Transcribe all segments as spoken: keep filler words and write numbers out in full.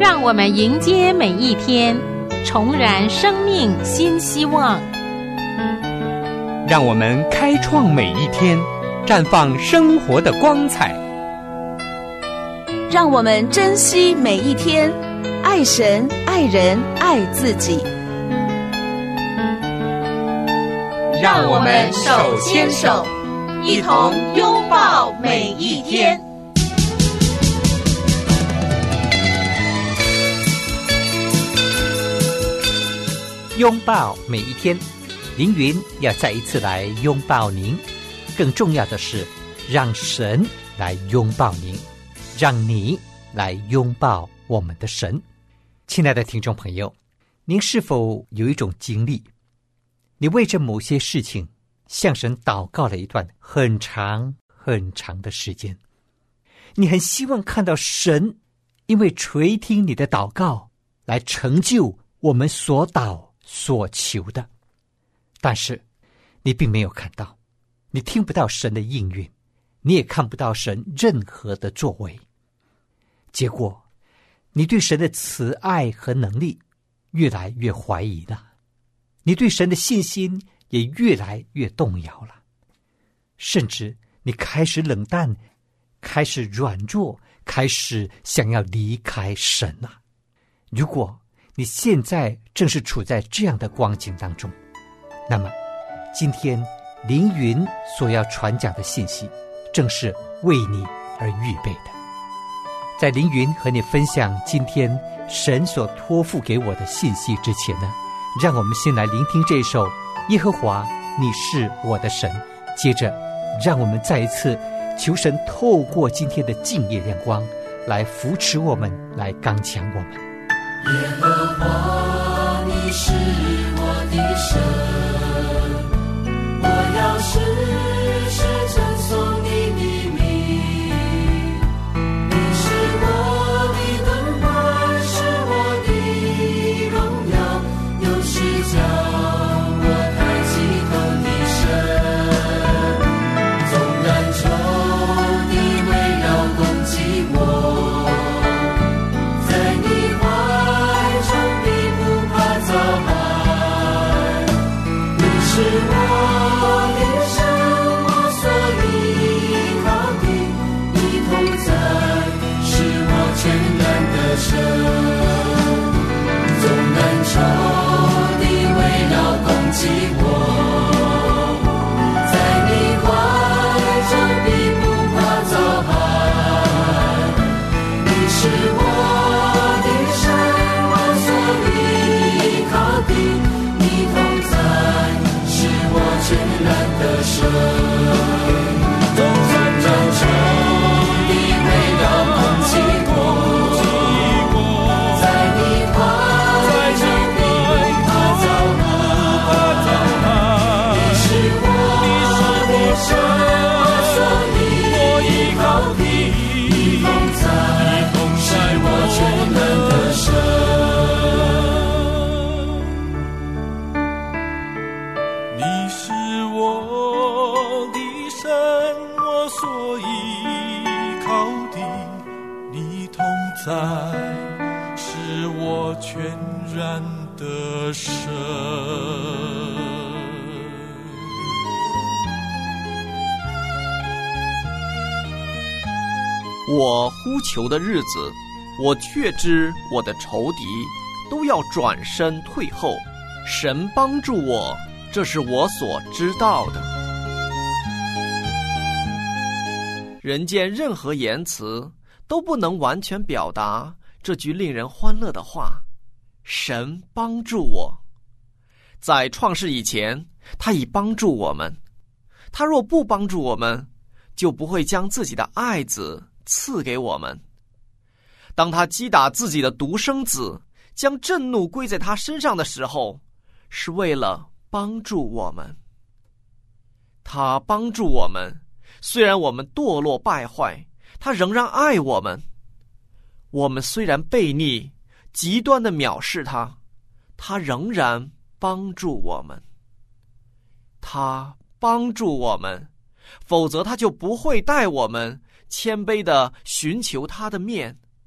让我们迎接每一天，重燃生命新希望。 让我们开创每一天，绽放生活的光彩。 让我们珍惜每一天，爱神、爱人、爱自己。 让我们手牵手，一同拥抱每一天。 拥抱每一天，凌云要再一次来拥抱您。更重要的是，让神来拥抱您，让你来拥抱我们的神。亲爱的听众朋友，您是否有一种经历，你为着某些事情向神祷告了一段很长很长的时间，你很希望看到神因为垂听你的祷告来成就我们所祷所求的，但是你并没有看到，你听不到神的应允，你也看不到神任何的作为。结果你对神的慈爱和能力越来越怀疑了，你对神的信心也越来越动摇了，甚至你开始冷淡，开始软弱，开始想要离开神了。如果你现在正是处在这样的光景当中，那么今天凌云所要传讲的信息正是为你而预备的。在凌云和你分享今天神所托付给我的信息之前呢，让我们先来聆听这首耶和华你是我的神。接着让我们再一次求神透过今天的净业亮光来扶持我们，来刚强我们。 耶和华你是我的神，我要时时称颂你的名。你是我的灯台，是我的荣耀，有时将我抬起头的神。纵然仇敌围绕攻击我，在你怀中必不怕遭害。你是我的神，我所依靠的，你同在是我全然的神。纵然仇敌围绕攻击我，在你怀中必不怕遭害。你是我的神，我所依靠的，你同在是我全然的神。纵然仇敌围绕攻击我，在你怀中必不怕遭害。你是我的神，我所依靠的，你同在是我全然的神。你是我的神，我所依靠的，你同在是我全然的神。 我呼求的日子，我确知我的仇敌都要转身退后，神帮助我，这是我所知道的。人间任何言辞都不能完全表达这句令人欢乐的话，神帮助我。在创世以前，他已帮助我们，他若不帮助我们，就不会将自己的爱子赐给我们。当他击打自己的独生子，将震怒归在他身上的时候，是为了帮助我们。他帮助我们，虽然我们堕落败坏，他仍然爱我们。我们虽然悖逆，极端的藐视他，他仍然帮助我们。他帮助我们，否则他就不会带我们谦卑地寻求他的面。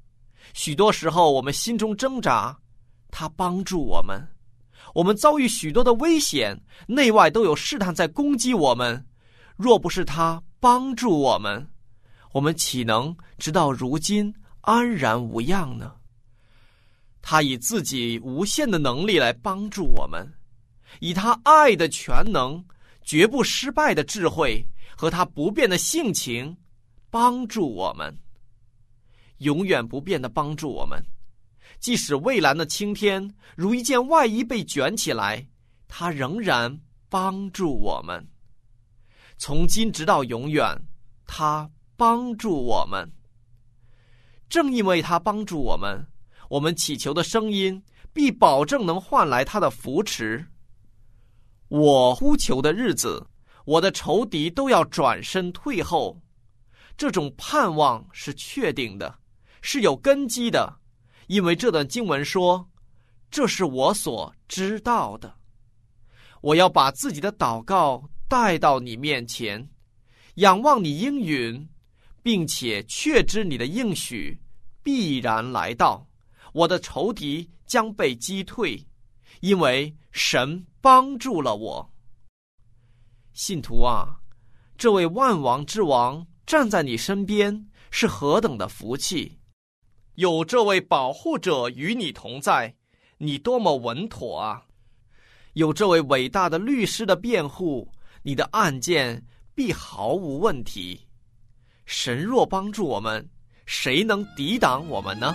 许多时候我们心中挣扎，他帮助我们；我们遭遇许多的危险，内外都有试探在攻击我们。若不是他帮助我们，我们岂能直到如今安然无恙呢？他以自己无限的能力来帮助我们，以他爱的全能、绝不失败的智慧和他不变的性情帮助我们，永远不变的帮助我们。即使蔚蓝的青天如一件外衣被卷起来，他仍然帮助我们。从今直到永远，他帮助我们。正因为他帮助我们，我们祈求的声音必保证能换来他的扶持。我呼求的日子，我的仇敌都要转身退后。这种盼望是确定的，是有根基的，因为这段经文说，这是我所知道的。我要把自己的祷告带到你面前，仰望你应允，并且确知你的应许必然来到，我的仇敌将被击退，因为神帮助了我。信徒啊，这位万王之王站在你身边，是何等的福气！有这位保护者与你同在，你多么稳妥啊！有这位伟大的律师的辩护，你的案件必毫无问题。神若帮助我们，谁能抵挡我们呢？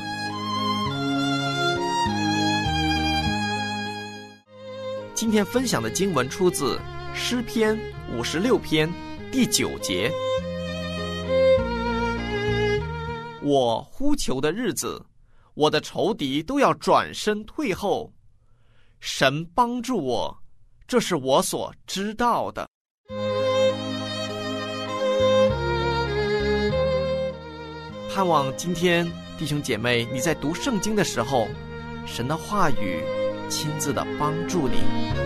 今天分享的经文出自诗篇五十六篇第九节。我呼求的日子，我的仇敌都要转身退后。神帮助我，这是我所知道的。盼望今天弟兄姐妹，你在读圣经的时候，神的话语亲自的帮助你。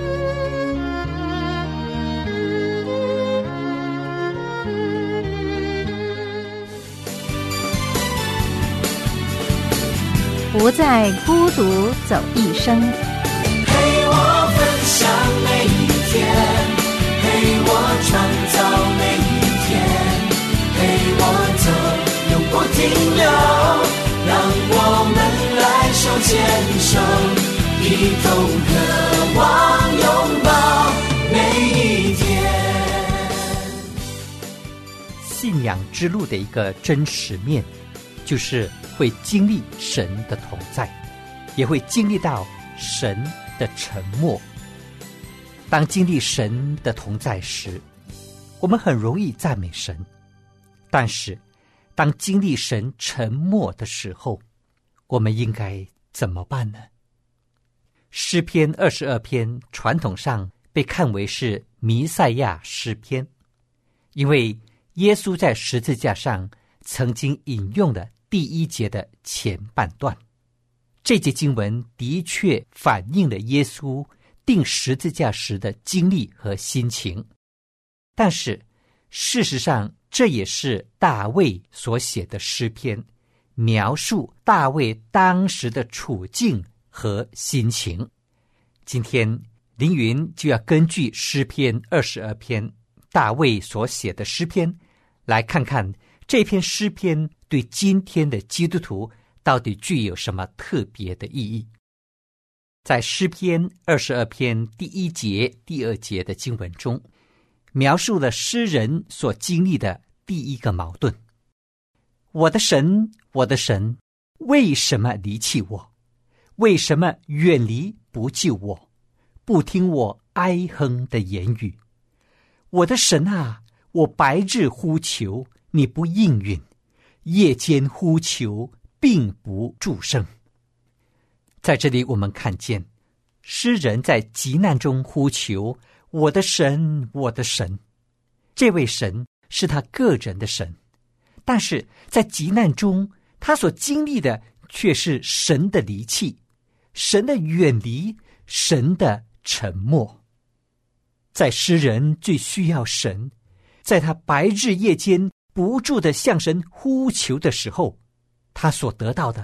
不再孤独走一生。 陪我分享每一天，陪我创造每一天，陪我走，永不停留，让我们来手牵手，一同渴望拥抱每一天。 信仰之路的一个真实面，就是会经历神的同在，也会经历到神的沉默。当经历神的同在时，我们很容易赞美神，但是当经历神沉默的时候，我们应该怎么办呢？诗篇二十二篇传统上被看为是弥赛亚诗篇，因为耶稣在十字架上曾经引用了第一节的前半段。这节经文的确反映了耶稣钉十字架时的经历和心情，但是事实上这也是大卫所写的诗篇，描述大卫当时的处境和心情。今天凌云就要根据诗篇二十二篇大卫所写的诗篇，来看看这篇诗篇对今天的基督徒到底具有什么特别的意义。在诗篇二十二篇第一节、第二节的经文中，描述了诗人所经历的第一个矛盾：我的神，我的神，为什么离弃我？为什么远离不救我？不听我哀哼的言语？我的神啊，我白日呼求，你不应允；夜间呼求，并不助声。在这里我们看见诗人在急难中呼求，我的神，我的神。这位神是他个人的神，但是在急难中他所经历的却是神的离弃，神的远离，神的沉默。在诗人最需要神，在他白日夜间不住地向神呼求的时候，他所得到的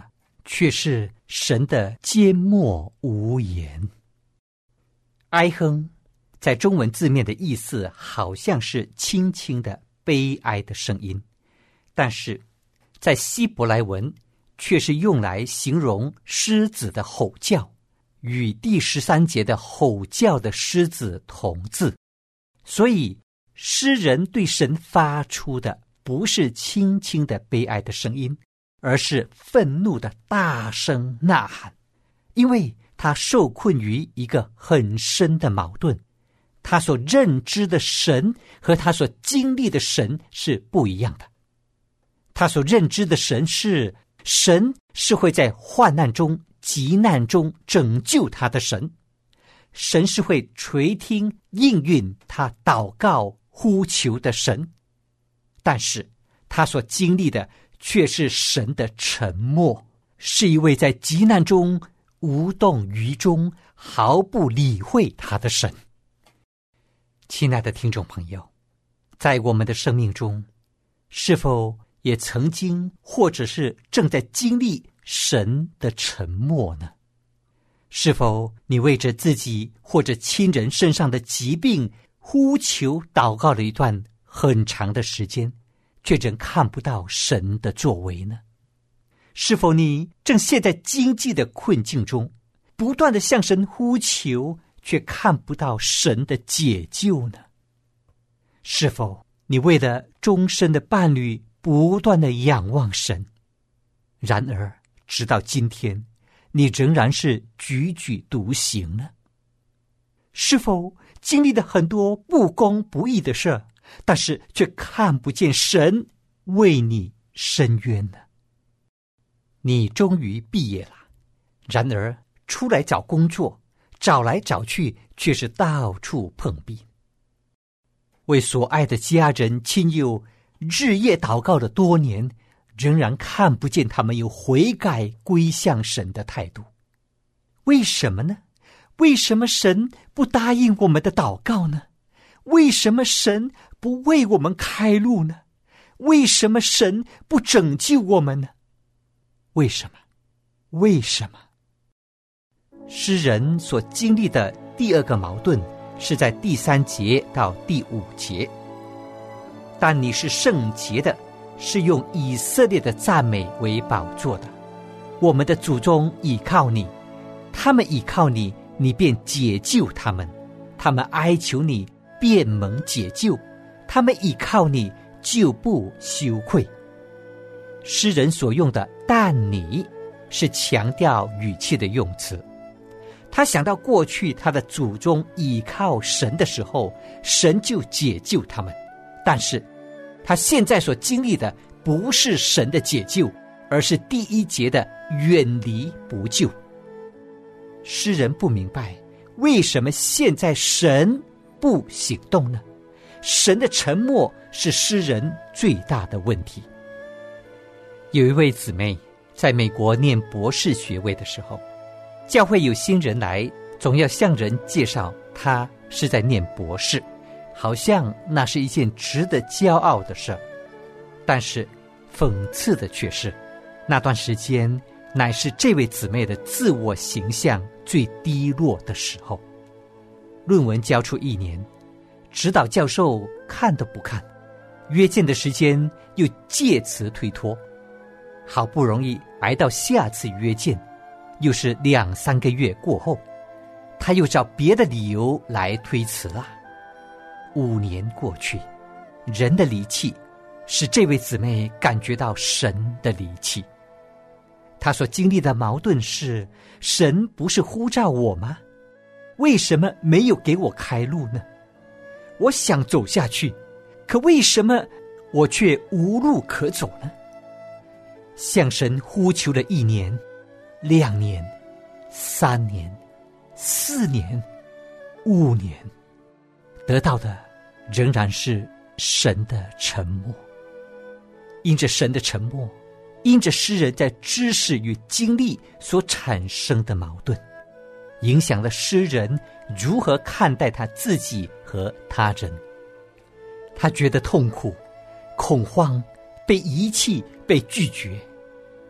却是神的缄默无言。哀哼在中文字面的意思好像是轻轻的悲哀的声音，但是在希伯来文却是用来形容狮子的吼叫，与第十三节的吼叫的狮子同字。所以诗人对神发出的不是轻轻的悲哀的声音，而是愤怒的大声呐喊，因为他受困于一个很深的矛盾。他所认知的神和他所经历的神是不一样的。他所认知的神是神是会在患难中、急难中拯救他的神，神是会垂听应允他祷告呼求的神。但是他所经历的却是神的沉默，是一位在急难中无动于衷、毫不理会他的神。亲爱的听众朋友，在我们的生命中，是否也曾经或者是正在经历神的沉默呢？是否你为着自己或者亲人身上的疾病呼求祷告了一段很长的时间，却仍看不到神的作为呢？是否你正陷在经济的困境中，不断地向神呼求，却看不到神的解救呢？是否你为了终身的伴侣不断地仰望神，然而直到今天你仍然是踽踽独行呢？是否经历了很多不公不义的事，但是却看不见神为你伸冤呢？你终于毕业了，然而出来找工作，找来找去却是到处碰壁。为所爱的家人亲友日夜祷告了多年，仍然看不见他们有悔改归向神的态度。为什么呢？为什么神不答应我们的祷告呢？为什么神不为我们开路呢？为什么神不拯救我们呢？为什么？为什么？诗人所经历的第二个矛盾是在第三节到第五节。但你是圣洁的，是用以色列的赞美为宝座的。我们的祖宗倚靠你，他们倚靠你，你便解救他们；他们哀求你，便蒙解救；他们倚靠你，就不羞愧。诗人所用的但你是强调语气的用词。他想到过去他的祖宗倚靠神的时候，神就解救他们，但是他现在所经历的不是神的解救，而是第一节的远离不救。诗人不明白为什么现在神不行动呢？神的沉默是诗人最大的问题。有一位姊妹在美国念博士学位的时候，教会有新人来，总要向人介绍他是在念博士，好像那是一件值得骄傲的事。但是讽刺的却是，那段时间乃是这位姊妹的自我形象最低落的时候。论文交出一年，指导教授看都不看，约见的时间又借词推脱，好不容易挨到下次约见，又是两三个月过后，他又找别的理由来推辞了。五年过去，人的离弃使这位姊妹感觉到神的离弃。她所经历的矛盾是，神不是呼召我吗？为什么没有给我开路呢？我想走下去，可为什么我却无路可走呢？向神呼求了一年、两年、三年、四年、五年，得到的仍然是神的沉默。因着神的沉默，因着诗人在知识与经历所产生的矛盾，影响了诗人如何看待他自己和他人。他觉得痛苦、恐慌、被遗弃、被拒绝。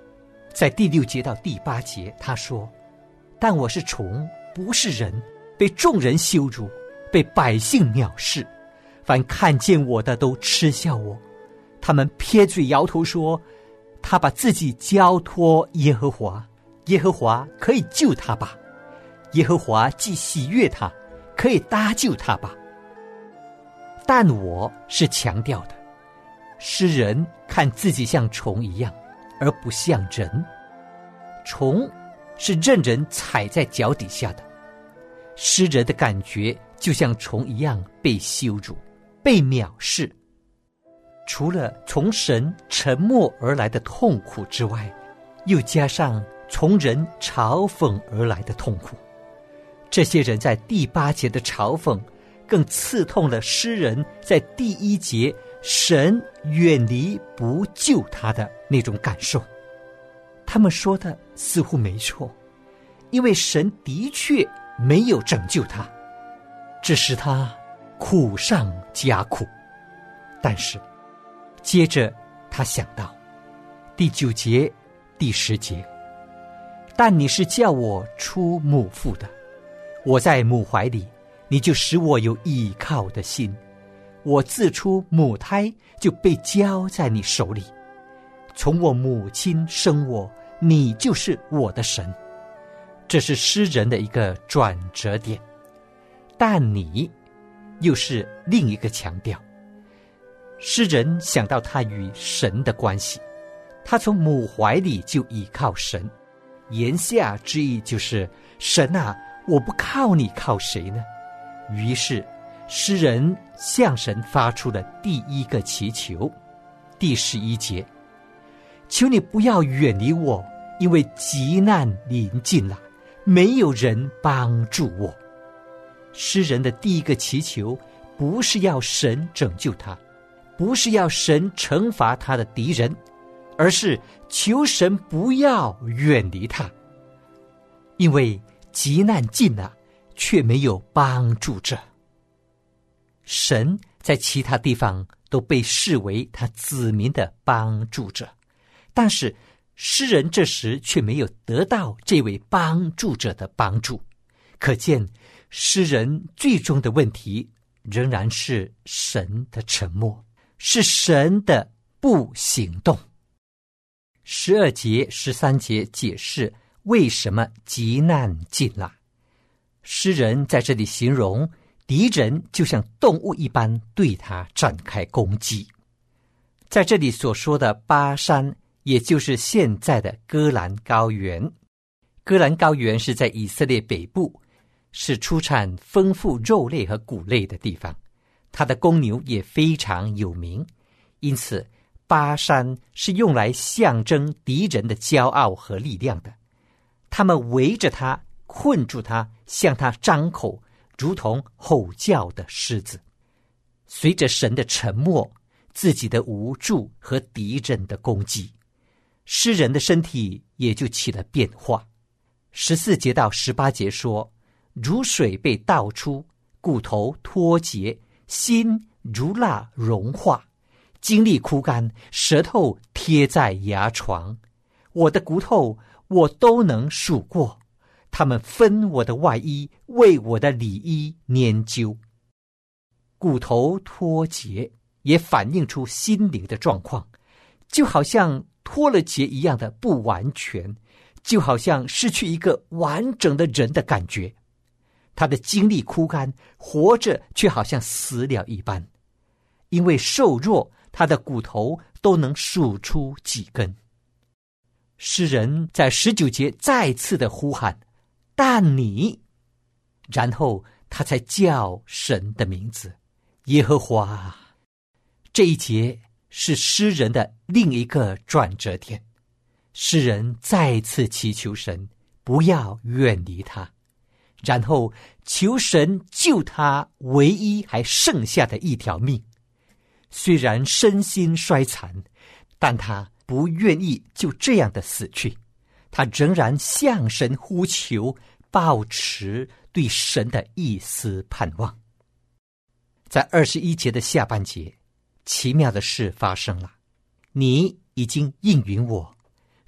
在第六节到第八节，他说：但我是虫，不是人，被众人羞辱，被百姓藐视，凡看见我的都嗤笑我。他们撇嘴摇头说，他把自己交托耶和华，耶和华可以救他吧，耶和华既喜悦他，可以搭救他吧。但我是强调的，诗人看自己像虫一样，而不像人。虫是任人踩在脚底下的，诗人的感觉就像虫一样被羞辱，被藐视。除了从神沉默而来的痛苦之外，又加上从人嘲讽而来的痛苦。这些人在第八节的嘲讽更刺痛了诗人在第一节神远离不救他的那种感受。他们说的似乎没错，因为神的确没有拯救他，只使他苦上加苦。但是接着他想到第九节第十节，但你是叫我出母腹的，我在母怀里，你就使我有依靠的心，我自出母胎就被交在你手里，从我母亲生我，你就是我的神。这是诗人的一个转折点。但你又是另一个强调。诗人想到他与神的关系，他从母怀里就倚靠神，言下之意就是神啊，我不靠你靠谁呢？于是诗人向神发出了第一个祈求。第十一节，求你不要远离我，因为急难临近了，没有人帮助我。诗人的第一个祈求不是要神拯救他，不是要神惩罚他的敌人，而是求神不要远离他。因为急难近了，却没有帮助者。神在其他地方都被视为他子民的帮助者，但是诗人这时却没有得到这位帮助者的帮助。可见诗人最终的问题仍然是神的沉默，是神的不行动。十二节、十三节解释为什么急难近了。诗人在这里形容敌人就像动物一般对他展开攻击。在这里所说的巴山，也就是现在的戈兰高原。戈兰高原是在以色列北部，是出产丰富肉类和谷类的地方，它的公牛也非常有名，因此巴山是用来象征敌人的骄傲和力量的。他们围着他，困住他，向他张口，如同吼叫的狮子。随着神的沉默，自己的无助和敌人的攻击，诗人的身体也就起了变化。十四节到十八节说，如水被倒出，骨头脱节，心如蜡融化，精力枯干，舌头贴在牙床，我的骨头我都能数过，他们分我的外衣，为我的里衣研究。骨头脱节也反映出心灵的状况，就好像脱了节一样的不完全，就好像失去一个完整的人的感觉。他的精力枯干，活着却好像死了一般。因为瘦弱，他的骨头都能数出几根。诗人在十九节再次的呼喊，但你，然后他才叫神的名字，耶和华。这一节是诗人的另一个转折点。诗人再次祈求神不要远离他，然后求神救他唯一还剩下的一条命。虽然身心衰残，但他不愿意就这样的死去，他仍然向神呼求，抱持对神的一丝盼望。在二十一节的下半节，奇妙的事发生了，你已经应允我，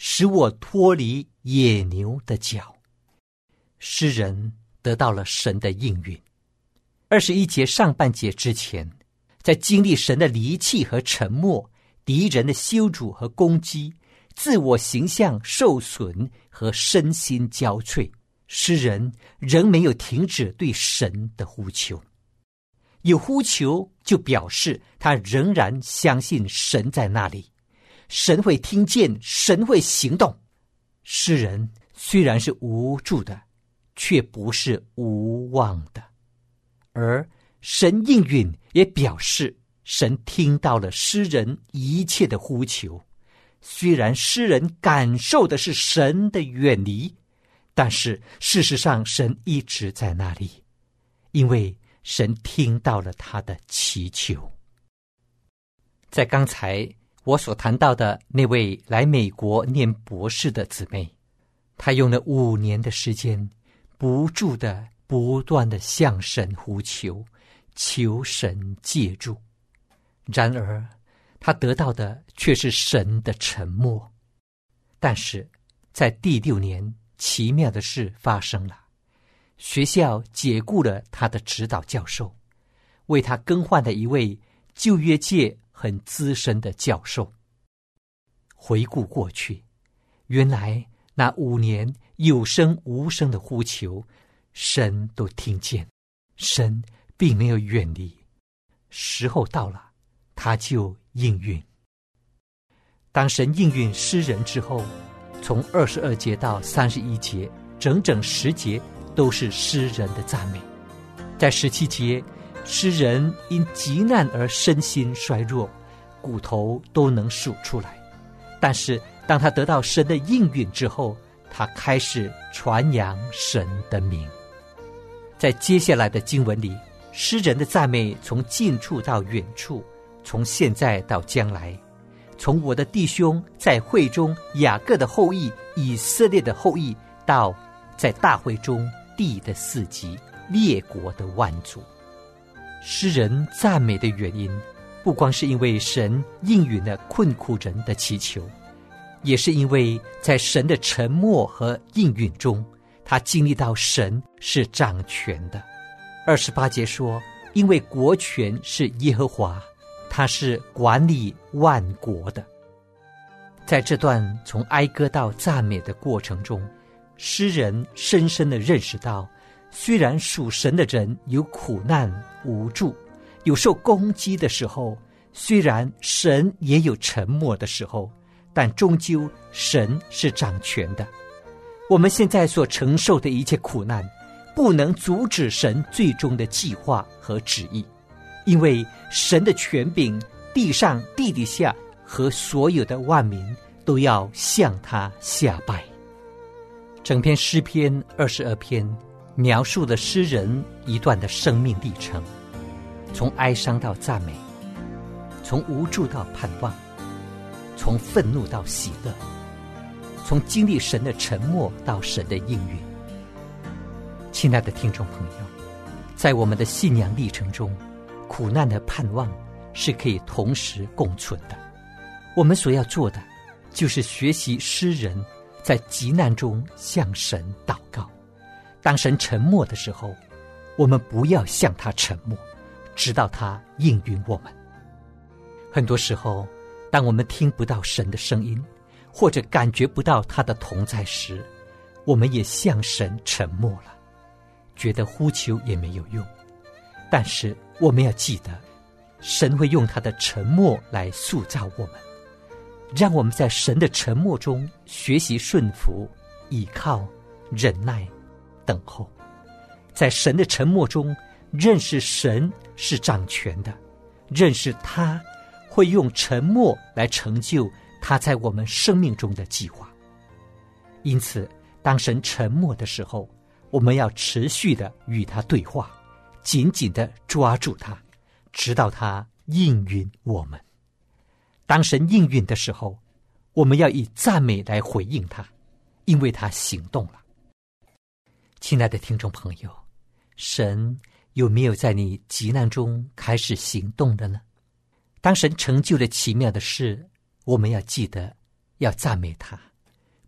使我脱离野牛的脚。诗人得到了神的应允。二十一节上半节之前，在经历神的离弃和沉默，敌人的羞辱和攻击，自我形象受损和身心交瘁，诗人仍没有停止对神的呼求。有呼求就表示他仍然相信神在那里，神会听见，神会行动。诗人虽然是无助的，却不是无望的。而神应允也表示神听到了诗人一切的呼求。虽然诗人感受的是神的远离，但是事实上神一直在那里，因为神听到了他的祈求。在刚才我所谈到的那位来美国念博士的姊妹，她用了五年的时间，不住的不断的向神呼求，求神介助。然而他得到的却是神的沉默。但是在第六年，奇妙的事发生了，学校解雇了他的指导教授，为他更换了一位旧约界很资深的教授。回顾过去，原来那五年有声无声的呼求，神都听见，神并没有远离。时候到了，他就应允。当神应允诗人之后，从二十二节到三十一节，整整十节都是诗人的赞美。在十七节，诗人因急难而身心衰弱，骨头都能数出来。但是当他得到神的应允之后，他开始传扬神的名。在接下来的经文里，诗人的赞美从近处到远处，从现在到将来，从我的弟兄在会中雅各的后裔，以色列的后裔，到在大会中地的四极，列国的万族。诗人赞美的原因，不光是因为神应允了困苦人的祈求，也是因为在神的沉默和应允中，他经历到神是掌权的。二十八节说，因为国权是耶和华，他是管理万国的。在这段从哀歌到赞美的过程中，诗人深深地认识到，虽然属神的人有苦难无助，有受攻击的时候，虽然神也有沉默的时候，但终究神是掌权的。我们现在所承受的一切苦难，不能阻止神最终的计划和旨意，因为神的权柄，地上地底下和所有的万民都要向他下拜。整篇诗篇二十二篇描述了诗人一段的生命历程，从哀伤到赞美，从无助到盼望，从愤怒到喜乐，从经历神的沉默到神的应允。亲爱的听众朋友，在我们的信仰历程中，苦难的盼望是可以同时共存的。我们所要做的，就是学习诗人在急难中向神祷告。当神沉默的时候，我们不要向他沉默，直到他应允我们。很多时候，当我们听不到神的声音，或者感觉不到他的同在时，我们也向神沉默了，觉得呼求也没有用。但是我们要记得，神会用他的沉默来塑造我们，让我们在神的沉默中学习顺服、倚靠、忍耐、等候。在神的沉默中认识神是掌权的，认识他会用沉默来成就他在我们生命中的计划。因此当神沉默的时候，我们要持续的与他对话，紧紧的抓住他，直到他应允我们。当神应允的时候，我们要以赞美来回应他，因为他行动了。亲爱的听众朋友，神有没有在你急难中开始行动的呢？当神成就了奇妙的事，我们要记得要赞美他，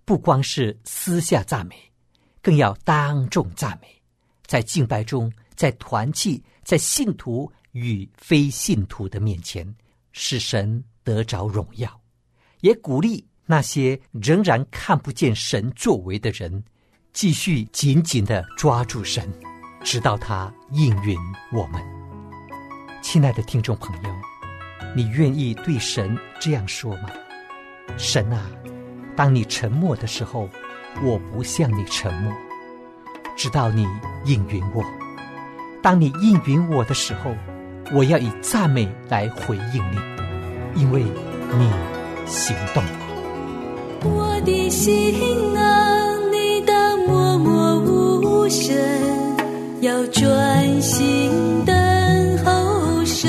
不光是私下赞美，更要当众赞美，在敬拜中，在团契，在信徒与非信徒的面前，使神得着荣耀。也鼓励那些仍然看不见神作为的人，继续紧紧地抓住神，直到他应允我们。亲爱的听众朋友，你愿意对神这样说吗？神啊，当你沉默的时候，我不向你沉默，直到你应允我。当你应允我的时候，我要以赞美来回应你，因为你行动了。 我的心啊，你当默默无声，要专心等候神。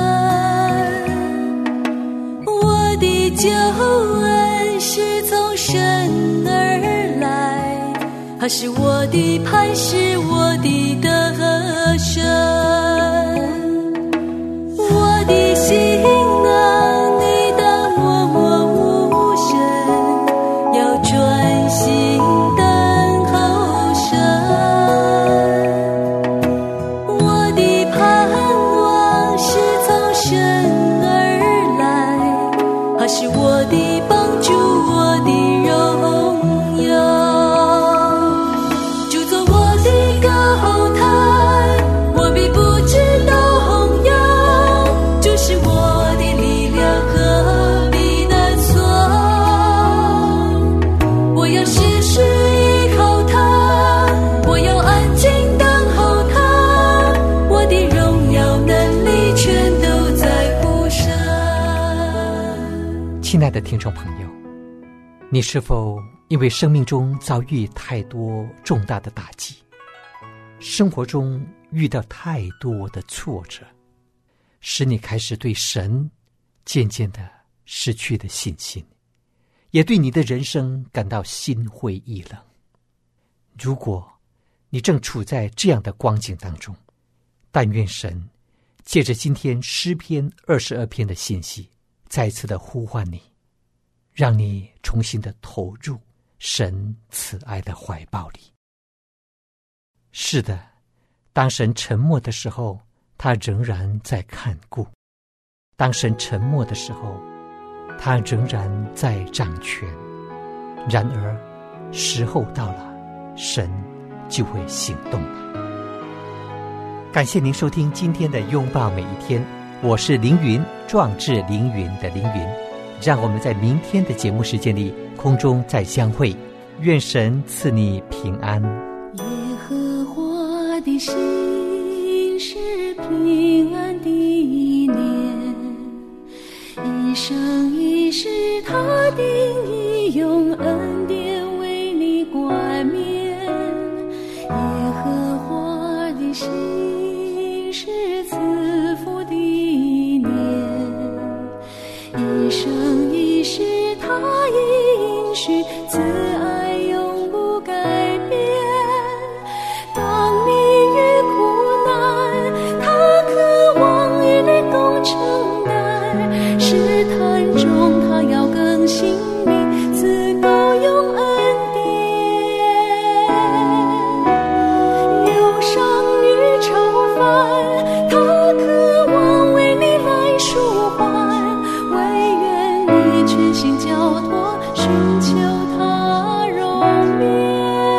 我的救恩是从神而来，他是我的磐石，我的得胜。我的心啊，你当默默无声，要专心等候神。我的盼望是从神而来，他是我的帮助，我的荣耀。就做我的高台，我必不知动摇，就是我的力量和避难所。我要时时依靠他，我要安静等候他，我的荣耀能力全都在乎神。 亲爱的听众朋友，你是否因为生命中遭遇太多重大的打击，生活中遇到太多的挫折，使你开始对神渐渐的失去了信心，也对你的人生感到心灰意冷？如果你正处在这样的光景当中，但愿神借着今天诗篇二十二篇的信息，再次的呼唤你，让你重新的投入神慈爱的怀抱里。是的，当神沉默的时候，他仍然在看顾；当神沉默的时候，他仍然在掌权。然而时候到了，神就会行动了。感谢您收听今天的拥抱每一天，我是凌云，壮志凌云的凌云。让我们在明天的节目时间里空中再相会，愿神赐你平安。 耶和华的心是平安的念，一生一世他定义用恩典为你冠冕。耶和华的心是赐福的念，一生一世他应许慈爱永不改变。当你遇苦难，他渴望与你共承担，试探中他要更新你，赐够用恩典。忧伤与愁烦，他渴望为你来舒缓，唯愿你全心交托，寻求他容面。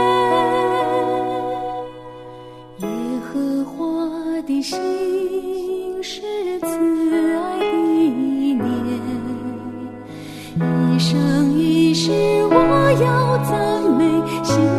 耶和华的心是慈爱的念，一生一世我要赞美心